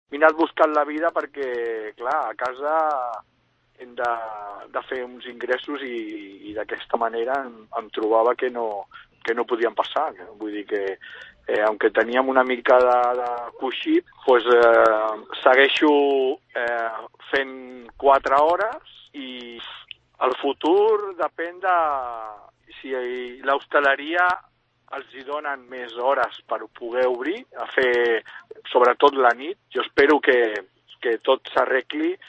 m'he anat buscant la vida perquè, clar, a casa hem de fer uns ingressos i d'aquesta manera em trobava que no podien passar. Vull dir que, aunque teníem una mica de coixí, pues, segueixo fent 4 hores i el futur depèn de si l'hostaleria els hi donen més hores per poder obrir, a fer sobretot la nit. Jo espero que tot s'arregli